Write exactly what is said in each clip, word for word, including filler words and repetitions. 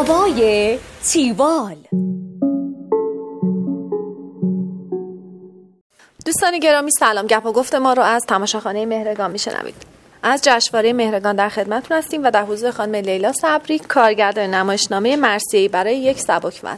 هوای تیوال. دوستان گرامی سلام. گپ و گفت ما رو از تماشاخانه مهرگان میشنوید. از جشنواره مهرگان در خدمتتون هستیم و در حضور خانم لیلا صبری، کارگردان نمایشنامه مرثیه‌ای برای یک سبک وزن.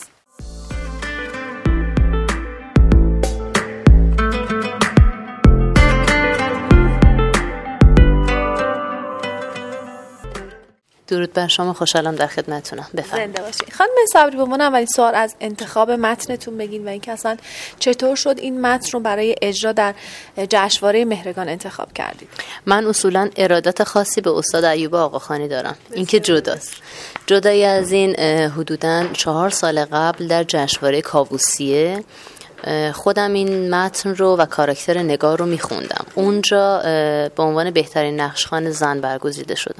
درود بر شما، خوشحالم در خدمتتونم. بفرمایید. زنده باشید. خانم صبری، به من اولین سوال از انتخاب متنتون بگین و اینکه اصلا چطور شد این متن رو برای اجرا در جشنواره مهرگان انتخاب کردید؟ من اصولا ارادت خاصی به استاد ایوب آقاخانی دارم. اینکه جداست. جدایی از این، حدوداً چهار سال قبل در جشنواره کاووسیه خودم این متن رو و کاراکتر نگار رو میخوندم. اونجا به عنوان بهترین نقشخوان زن برگزیده شدم.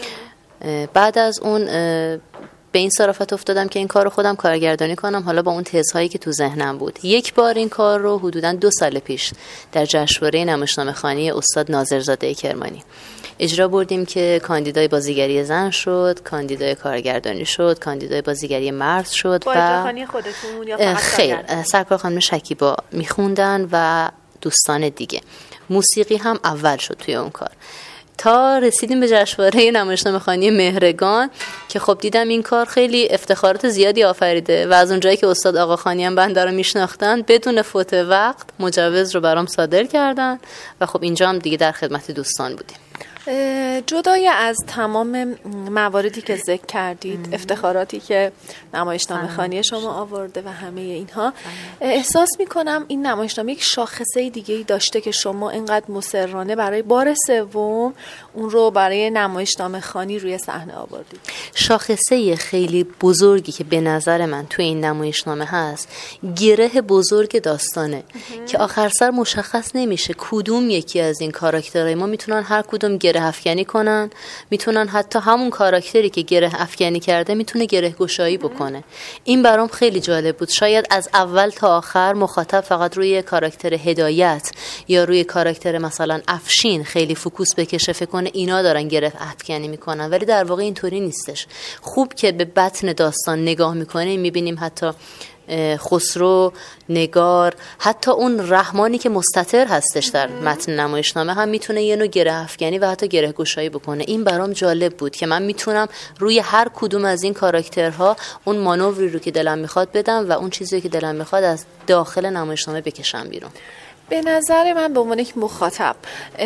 بعد از اون به این صرافت افتادم که این کار رو خودم کارگردانی کنم، حالا با اون تزهایی که تو ذهنم بود. یک بار این کار رو حدوداً دو سال پیش در جشنواره نمایشنامه‌خوانی استاد ناظرزاده کرمانی اجرا بردیم که کاندیدای بازیگری زن شد، کاندیدای کارگردانی شد، کاندیدای بازیگری مرد شد. با اجراخوانی خودتون یا فقط خیر، سرکار خانم شکیبا میخوندن و دوستان دیگه. موسیقی هم اول شد توی اون کار تا رسیدیم به جشنواره نمایشنامه‌خوانی مهرگان که خب دیدم این کار خیلی افتخارات زیادی آفریده و از اونجایی که استاد آقاخانی هم بنده رو میشناختن بدون فوت وقت مجوز رو برام صادر کردن و خب اینجا هم دیگه در خدمت دوستان بودیم. جدای از تمام مواردی که ذکر کردید، افتخاراتی که نمایشنامه‌خوانی شما آورده و همه اینها، احساس میکنم این نمایشنامه یک شاخصه دیگه‌ای داشته که شما اینقدر مصرانه برای بار سوم اون رو برای نمایشنامه‌خوانی روی صحنه آوردید. شاخصه خیلی بزرگی که به نظر من توی این نمایشنامه هست، گره بزرگ داستانه که آخر سر مشخص نمیشه کدوم یکی از این کاراکترهای ما میتونن هر کدوم گره افکنی کنن، میتونن حتی همون کاراکتری که گره افکنی کرده میتونه گره گشایی بکنه. این برام خیلی جالب بود. شاید از اول تا آخر مخاطب فقط روی کاراکتر هدایت یا روی کاراکتر مثلا افشین خیلی فوکوس بکشه، فکر کنه اینا دارن گره افکنی میکنن، ولی در واقع اینطوری نیستش. خوب که به بطن داستان نگاه میکنیم میبینیم حتی خسرو، نگار، حتی اون رحمانی که مستتر هستش در متن نمایشنامه هم میتونه یه نوع گره افکنی و حتی گره گشایی بکنه. این برام جالب بود که من میتونم روی هر کدوم از این کاراکترها اون مانوری رو که دلم میخواد بدم و اون چیزی که دلم میخواد از داخل نمایشنامه بکشم بیرون. به نظر من به عنوان یک مخاطب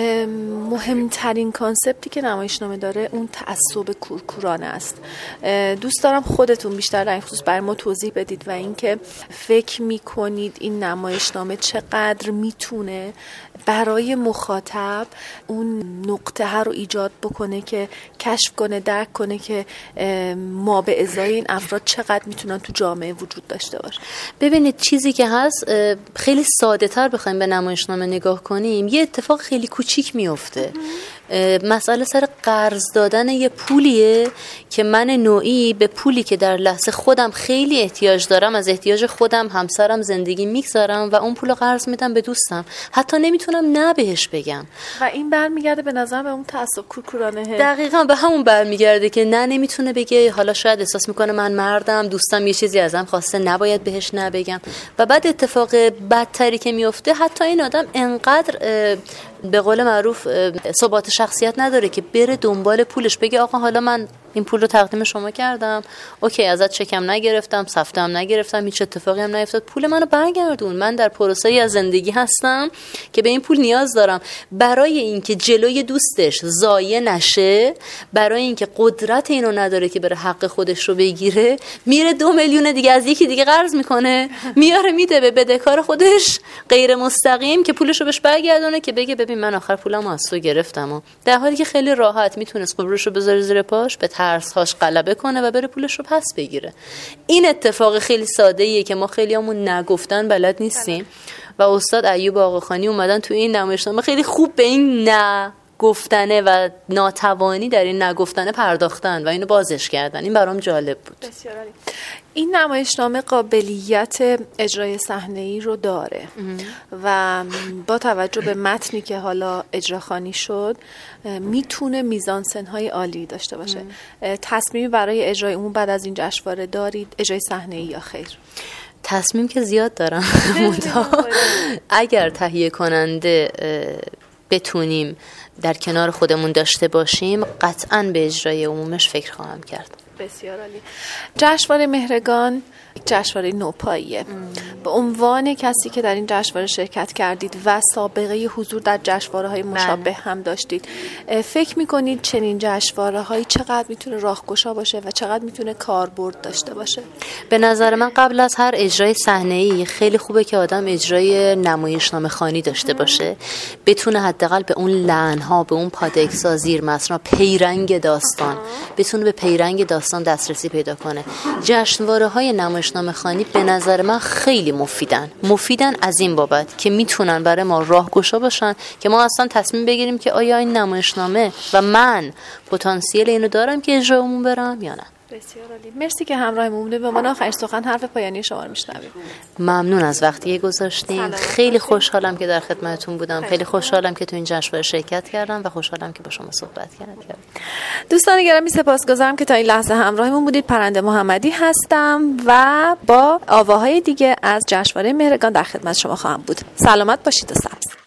مهمترین کانسپتی که نمایشنامه داره اون تعصب کورکورانه است. دوست دارم خودتون بیشتر در این خصوص برای ما توضیح بدید و اینکه فکر میکنید این نمایشنامه چقدر میتونه برای مخاطب اون نقطه ها رو ایجاد بکنه که کشف کنه، درک کنه که ما به ازای این افراد چقدر میتونن تو جامعه وجود داشته باشه. ببینید چیزی که هست، خیلی ساده تر بخوایم به نمایشنامه نگاه کنیم، یه اتفاق خیلی کوچیک میفته. مسئله سر قرض دادن یه پولیه که من نوعی به پولی که در لحظه خودم خیلی احتیاج دارم، از احتیاج خودم، همسرم، زندگی میگذارم و اون پولو قرض میدم به دوستم، حتی نمیتونم نه بهش بگم و این برمیگرده به نظر به اون تعصب کورکورانه. دقیقاً به همون برمیگرده که نه نمیتونه بگه. حالا شاید احساس میکنه من مردم، دوستم یه چیزی ازم خواسته، نباید بهش نبگم. و بعد اتفاق بدتری که میفته، حتی این آدم انقدر به قول معروف ثبات شخصیت نداره که بره دنبال پولش، بگه آقا حالا من این پول رو تقدیم شما کردم، اوکی ازت چکم نگرفتم، سفته هم نگرفتم، هیچ اتفاقی هم نیفتاد، پول منو برگردون. من در پروسه‌ای از زندگی هستم که به این پول نیاز دارم. برای اینکه جلوی دوستش ضایع نشه، برای اینکه قدرت اینو نداره که بره حق خودش رو بگیره، میره دو میلیون دیگه از یکی دیگه قرض میکنه، میاره میده به بدهکار خودش غیر مستقیم که پولش رو بهش برگردونه که بگه ببین من آخر پولمو از تو گرفتم. و در حالی که خیلی راحت میتونست قبرش رو بذاره زیر پاش، به ترس‌هاش غلبه کنه و بره پولش رو پس بگیره. این اتفاق خیلی ساده‌ایه که ما خیلیامون نگفتن بلد نیستیم و استاد ایوب آقاخانی اومدن تو این نمایشنامه خیلی خوب به این نه گفتنه و ناتوانی در این نگفتنه پرداختن و اینو بازش کردن. این برام جالب بود. بسیار عالی. این نمایشنامه قابلیت اجرای صحنه‌ای رو داره و با توجه به متنی که حالا اجراخوانی شد میتونه میزانسن‌های عالی داشته باشه. تصمیمی برای اجرای اون بعد از این جشنواره دارید، اجرای صحنه‌ای یا خیر؟ تصمیم که زیاد دارم. اگر تهیه کننده بتونیم در کنار خودمون داشته باشیم قطعاً به اجرای عمومش فکر خواهم کرد. بسیار عالی. جشنواره مهرگان جشنواره نوپاییه. به عنوان کسی که در این جشنواره شرکت کردید و سابقه حضور در جشنواره‌های مشابه هم داشتید، فکر می‌کنید چنین جشنواره‌هایی چقدر میتونه راهگشا باشه و چقدر میتونه کاربرد داشته باشه؟ به نظر من قبل از هر اجرای صحنه‌ای خیلی خوبه که آدم اجرای نمایشنامه خوانی داشته باشه، بتونه حداقل به اون لحن‌ها، به اون پادکس‌ها، زیر متن‌ها، پیرنگ داستان، بتونه به پیرنگ داستان دسترسی پیدا کنه. جشنواره‌های نمایشنامه خوانی به نظر من خیلی مفیدن. مفیدن از این بابت که میتونن برای ما راهگشا باشن که ما اصلا تصمیم بگیریم که آیا این نمایشنامه و من پتانسیل اینو دارم که اجرا عموم برم یا نه. بسیار عالی. مرسی که همراهمون بودید. به من آخرین سخن حرف پایانی شما رو میشنویم. ممنون از وقتی که گذاشتین. خیلی خوشحالم که در خدمتتون بودم. خیلی خوشحالم که تو این جشنواره شرکت کردم و خوشحالم که با شما صحبت کردم. دوستان گرامی سپاسگزارم که تا این لحظه همراهمون بودید. پرنده محمدی هستم و با آواهای دیگه از جشنواره مهرگان در خدمت شما خواهم بود. سلامت باشید و سبز.